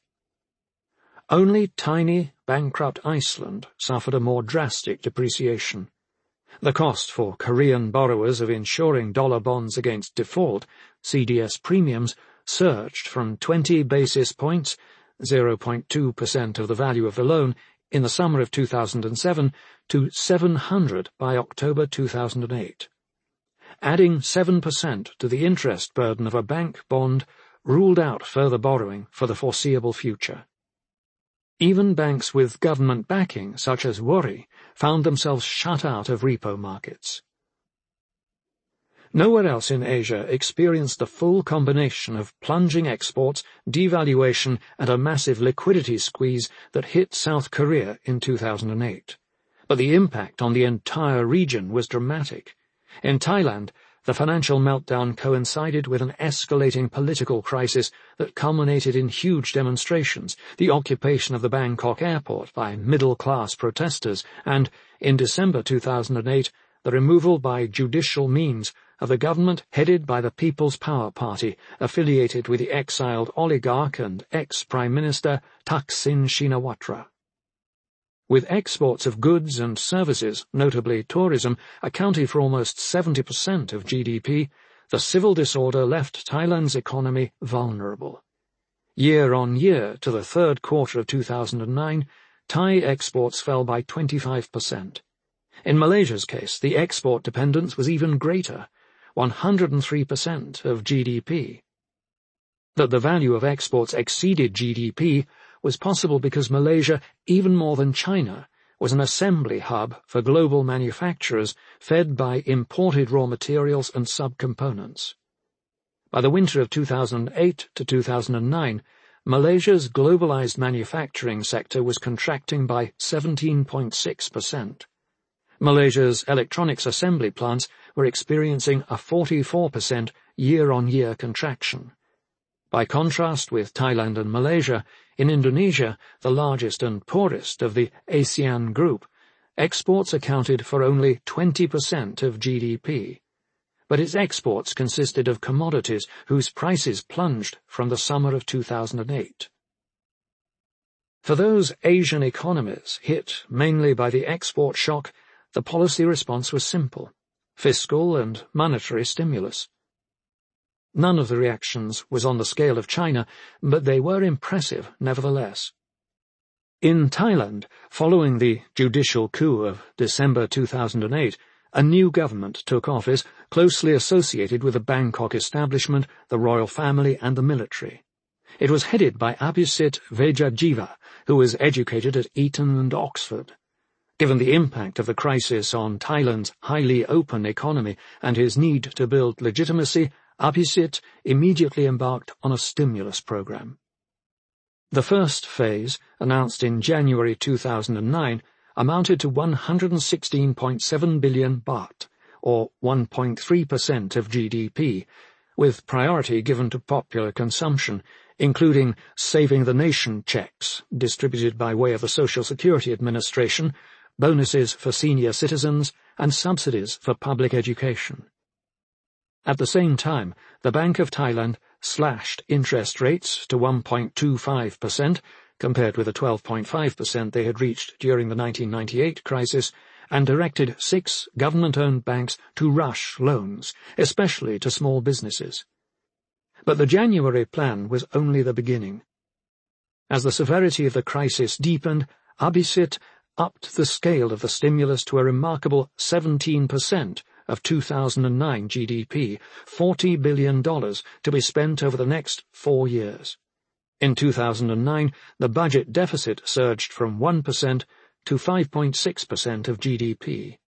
Only tiny, bankrupt Iceland suffered a more drastic depreciation. The cost for Korean borrowers of insuring dollar bonds against default, CDS premiums, surged from 20 basis points, 0.2% of the value of the loan, in the summer of 2007 to 700 by October 2008. Adding 7% to the interest burden of a bank bond ruled out further borrowing for the foreseeable future. Even banks with government backing, such as Woori, found themselves shut out of repo markets. Nowhere else in Asia experienced the full combination of plunging exports, devaluation, and a massive liquidity squeeze that hit South Korea in 2008. But the impact on the entire region was dramatic. In Thailand, the financial meltdown coincided with an escalating political crisis that culminated in huge demonstrations, the occupation of the Bangkok airport by middle-class protesters, and, in December 2008, the removal by judicial means of the government headed by the People's Power Party, affiliated with the exiled oligarch and ex-Prime Minister Thaksin Shinawatra. With exports of goods and services, notably tourism, accounting for almost 70% of GDP, the civil disorder left Thailand's economy vulnerable. Year on year, to the third quarter of 2009, Thai exports fell by 25%. In Malaysia's case, the export dependence was even greater, 103% of GDP. That the value of exports exceeded GDP was possible because Malaysia, even more than China, was an assembly hub for global manufacturers fed by imported raw materials and subcomponents. By the winter of 2008 to 2009, Malaysia's globalized manufacturing sector was contracting by 17.6%. Malaysia's electronics assembly plants were experiencing a 44% year-on-year contraction. By contrast with Thailand and Malaysia, in Indonesia, the largest and poorest of the ASEAN group, exports accounted for only 20% of GDP. But its exports consisted of commodities whose prices plunged from the summer of 2008. For those Asian economies hit mainly by the export shock, the policy response was simple: fiscal and monetary stimulus. None of the reactions was on the scale of China, but they were impressive nevertheless. In Thailand, following the judicial coup of December 2008, a new government took office closely associated with the Bangkok establishment, the royal family and the military. It was headed by Abhisit Vejjajiva, who was educated at Eton and Oxford. Given the impact of the crisis on Thailand's highly open economy and his need to build legitimacy, Abhisit immediately embarked on a stimulus program. The first phase, announced in January 2009, amounted to 116.7 billion baht, or 1.3% of GDP, with priority given to popular consumption, including Saving the Nation checks distributed by way of the Social Security Administration, bonuses for senior citizens, and subsidies for public education. At the same time, the Bank of Thailand slashed interest rates to 1.25%, compared with the 12.5% they had reached during the 1998 crisis, and directed 6 government-owned banks to rush loans, especially to small businesses. But the January plan was only the beginning. As the severity of the crisis deepened, Abhisit upped the scale of the stimulus to a remarkable 17% of 2009 GDP, $40 billion to be spent over the next 4 years. In 2009, the budget deficit surged from 1% to 5.6% of GDP.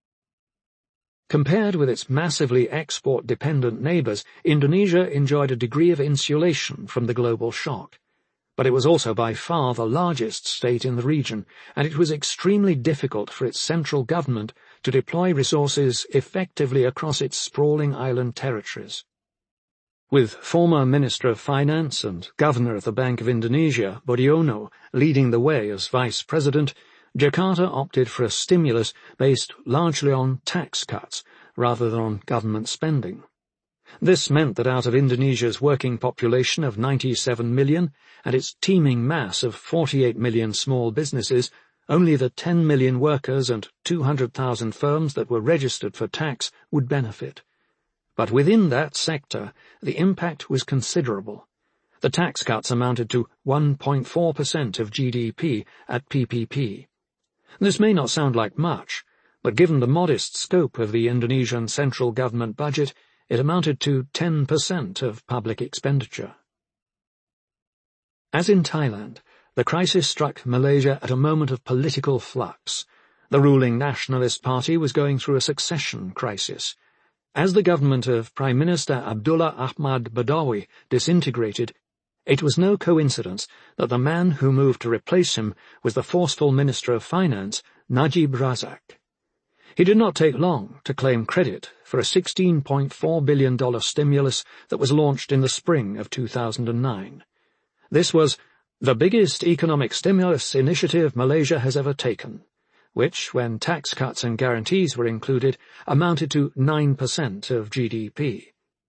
Compared with its massively export-dependent neighbours, Indonesia enjoyed a degree of insulation from the global shock. But it was also by far the largest state in the region, and it was extremely difficult for its central government to deploy resources effectively across its sprawling island territories. With former Minister of Finance and Governor of the Bank of Indonesia, Budiono, leading the way as Vice President, Jakarta opted for a stimulus based largely on tax cuts rather than on government spending. This meant that out of Indonesia's working population of 97 million and its teeming mass of 48 million small businesses, only the 10 million workers and 200,000 firms that were registered for tax would benefit. But within that sector, the impact was considerable. The tax cuts amounted to 1.4% of GDP at PPP. This may not sound like much, but given the modest scope of the Indonesian central government budget, it amounted to 10% of public expenditure. As in Thailand, the crisis struck Malaysia at a moment of political flux. The ruling Nationalist Party was going through a succession crisis. As the government of Prime Minister Abdullah Ahmad Badawi disintegrated, it was no coincidence that the man who moved to replace him was the forceful Minister of Finance, Najib Razak. He did not take long to claim credit for a $16.4 billion stimulus that was launched in the spring of 2009. This was the biggest economic stimulus initiative Malaysia has ever taken, which, when tax cuts and guarantees were included, amounted to 9% of GDP.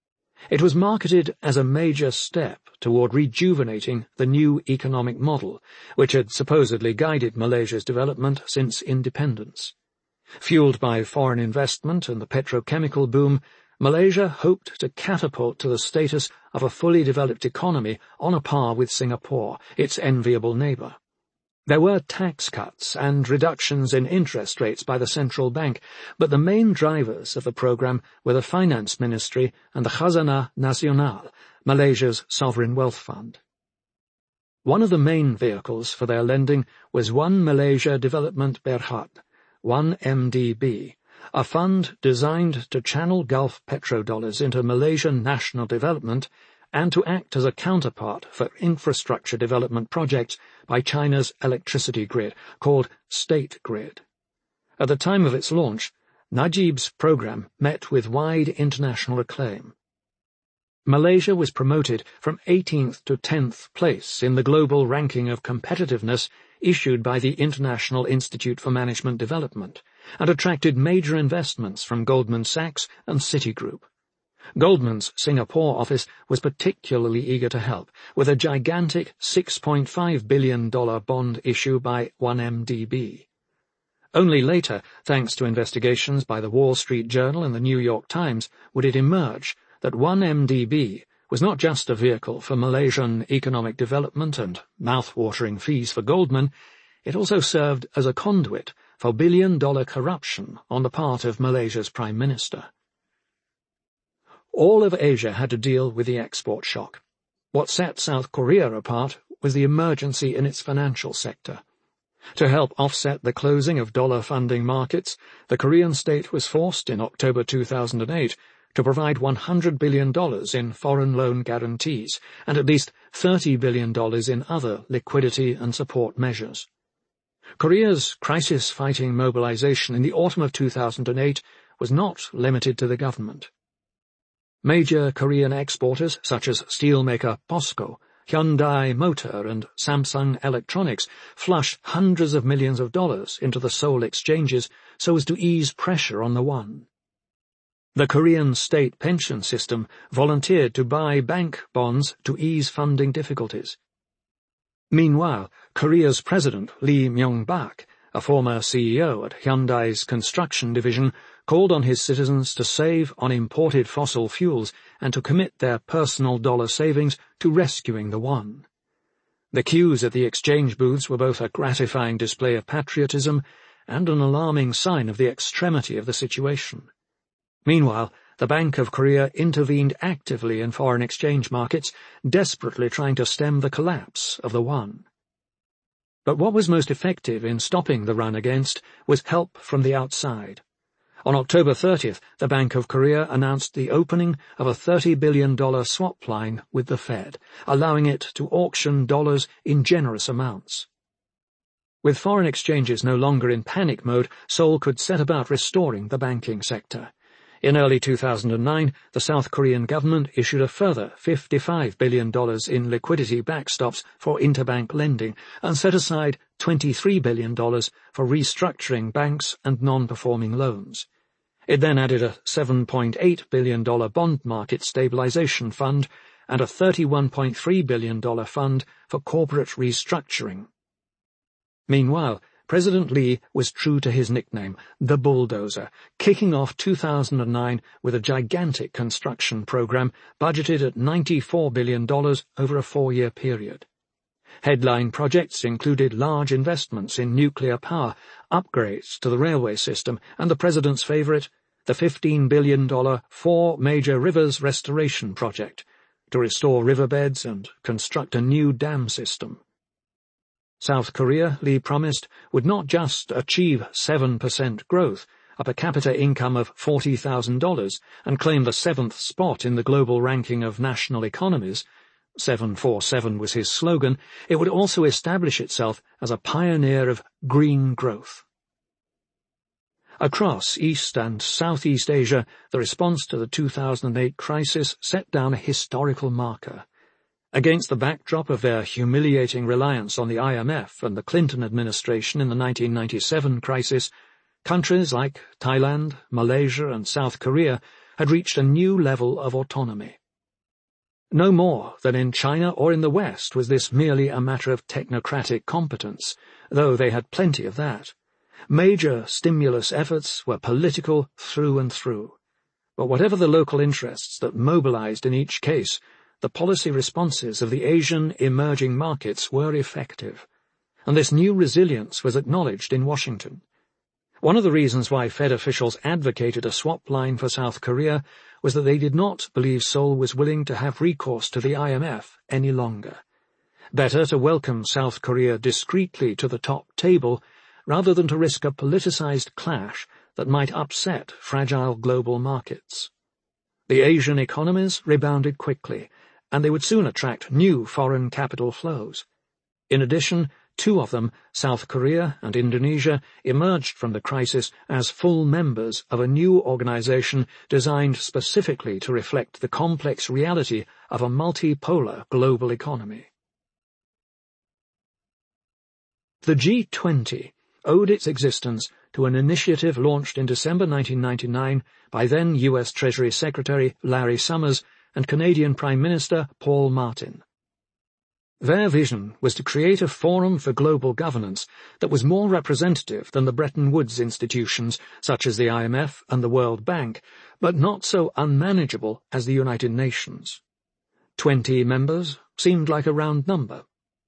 It was marketed as a major step toward rejuvenating the new economic model, which had supposedly guided Malaysia's development since independence. Fueled by foreign investment and the petrochemical boom, Malaysia hoped to catapult to the status of a fully developed economy on a par with Singapore, its enviable neighbour. There were tax cuts and reductions in interest rates by the central bank, but the main drivers of the programme were the Finance Ministry and the Khazanah Nasional, Malaysia's sovereign wealth fund. One of the main vehicles for their lending was One Malaysia Development Berhad, 1MDB, a fund designed to channel Gulf petrodollars into Malaysian national development and to act as a counterpart for infrastructure development projects by China's electricity grid, called State Grid. At the time of its launch, Najib's program met with wide international acclaim. Malaysia was promoted from 18th to 10th place in the global ranking of competitiveness issued by the International Institute for Management Development, and attracted major investments from Goldman Sachs and Citigroup. Goldman's Singapore office was particularly eager to help, with a gigantic $6.5 billion bond issue by 1MDB. Only later, thanks to investigations by the Wall Street Journal and the New York Times, would it emerge that 1MDB was not just a vehicle for Malaysian economic development and mouth-watering fees for Goldman, it also served as a conduit for billion-dollar corruption on the part of Malaysia's Prime Minister. All of Asia had to deal with the export shock. What set South Korea apart was the emergency in its financial sector. To help offset the closing of dollar funding markets, the Korean state was forced in October 2008 to provide $100 billion in foreign loan guarantees and at least $30 billion in other liquidity and support measures. Korea's crisis-fighting mobilization in the autumn of 2008 was not limited to the government. Major Korean exporters such as steelmaker POSCO, Hyundai Motor and Samsung Electronics flushed hundreds of millions of dollars into the Seoul exchanges so as to ease pressure on the won. The Korean state pension system volunteered to buy bank bonds to ease funding difficulties. Meanwhile, Korea's president, Lee Myung-bak, a former CEO at Hyundai's construction division, called on his citizens to save on imported fossil fuels and to commit their personal dollar savings to rescuing the won. The queues at the exchange booths were both a gratifying display of patriotism and an alarming sign of the extremity of the situation. Meanwhile, the Bank of Korea intervened actively in foreign exchange markets, desperately trying to stem the collapse of the won. But what was most effective in stopping the run against was help from the outside. On October 30th, the Bank of Korea announced the opening of a $30 billion swap line with the Fed, allowing it to auction dollars in generous amounts. With foreign exchanges no longer in panic mode, Seoul could set about restoring the banking sector. In early 2009, the South Korean government issued a further $55 billion in liquidity backstops for interbank lending and set aside $23 billion for restructuring banks and non-performing loans. It then added a $7.8 billion bond market stabilization fund and a $31.3 billion fund for corporate restructuring. Meanwhile, President Lee was true to his nickname, the Bulldozer, kicking off 2009 with a gigantic construction program budgeted at $94 billion over a 4-year period. Headline projects included large investments in nuclear power, upgrades to the railway system, and the President's favourite, the $15 billion 4 Major Rivers Restoration Project, to restore riverbeds and construct a new dam system. South Korea, Lee promised, would not just achieve 7% growth, a per capita income of $40,000, and claim the 7th spot in the global ranking of national economies. 747 was his slogan. It would also establish itself as a pioneer of green growth. Across East and Southeast Asia, the response to the 2008 crisis set down a historical marker. Against the backdrop of their humiliating reliance on the IMF and the Clinton administration in the 1997 crisis, countries like Thailand, Malaysia and South Korea had reached a new level of autonomy. No more than in China or in the West was this merely a matter of technocratic competence, though they had plenty of that. Major stimulus efforts were political through and through. But whatever the local interests that mobilized in each case, the policy responses of the Asian emerging markets were effective, and this new resilience was acknowledged in Washington. One of the reasons why Fed officials advocated a swap line for South Korea was that they did not believe Seoul was willing to have recourse to the IMF any longer. Better to welcome South Korea discreetly to the top table rather than to risk a politicized clash that might upset fragile global markets. The Asian economies rebounded quickly, and they would soon attract new foreign capital flows. In addition, two of them, South Korea and Indonesia, emerged from the crisis as full members of a new organization designed specifically to reflect the complex reality of a multipolar global economy. The G20 owed its existence to an initiative launched in December 1999 by then U.S. Treasury Secretary Larry Summers and Canadian Prime Minister Paul Martin. Their vision was to create a forum for global governance that was more representative than the Bretton Woods institutions such as the IMF and the World Bank, but not so unmanageable as the United Nations. 20 members seemed like a round number.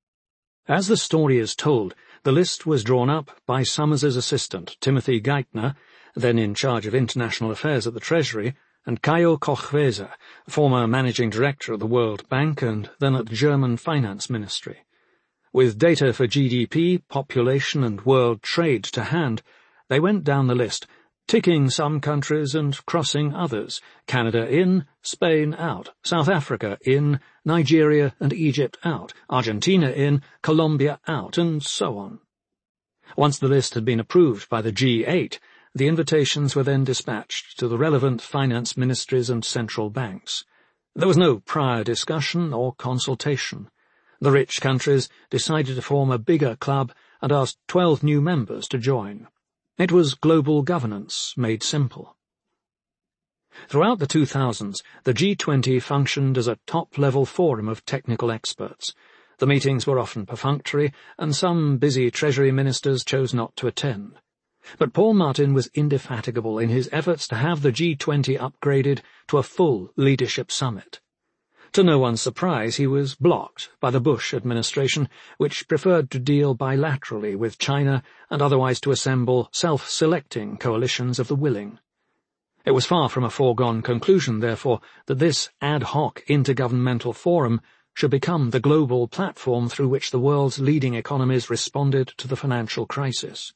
As the story is told, the list was drawn up by Summers's assistant, Timothy Geithner, then in charge of international affairs at the Treasury, and Caio Kochweser, former managing director of the World Bank and then at the German Finance Ministry. With data for GDP, population and world trade to hand, they went down the list, ticking some countries and crossing others, Canada in, Spain out, South Africa in, Nigeria and Egypt out, Argentina in, Colombia out, and so on. Once the list had been approved by the G8, the invitations were then dispatched to the relevant finance ministries and central banks. There was no prior discussion or consultation. The rich countries decided to form a bigger club and asked 12 new members to join. It was global governance made simple. Throughout the 2000s, the G20 functioned as a top-level forum of technical experts. The meetings were often perfunctory, and some busy Treasury ministers chose not to attend. But Paul Martin was indefatigable in his efforts to have the G20 upgraded to a full leadership summit. To no one's surprise, he was blocked by the Bush administration, which preferred to deal bilaterally with China and otherwise to assemble self-selecting coalitions of the willing. It was far from a foregone conclusion, therefore, that this ad hoc intergovernmental forum should become the global platform through which the world's leading economies responded to the financial crisis.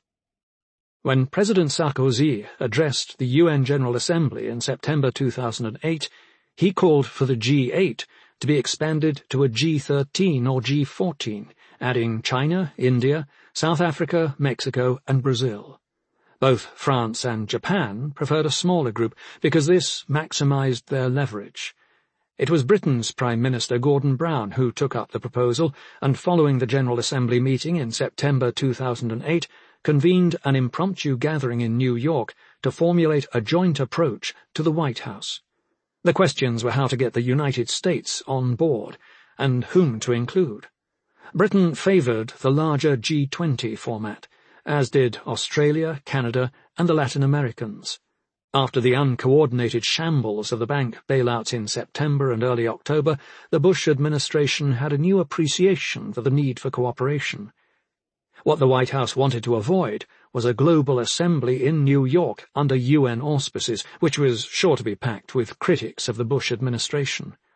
When President Sarkozy addressed the UN General Assembly in September 2008, he called for the G8 to be expanded to a G13 or G14, adding China, India, South Africa, Mexico, and Brazil. Both France and Japan preferred a smaller group because this maximized their leverage. It was Britain's Prime Minister Gordon Brown who took up the proposal and, following the General Assembly meeting in September 2008, convened an impromptu gathering in New York to formulate a joint approach to the White House. The questions were how to get the United States on board, and whom to include. Britain favoured the larger G20 format, as did Australia, Canada, and the Latin Americans. After the uncoordinated shambles of the bank bailouts in September and early October, the Bush administration had a new appreciation for the need for cooperation. What the White House wanted to avoid was a global assembly in New York under UN auspices, which was sure to be packed with critics of the Bush administration.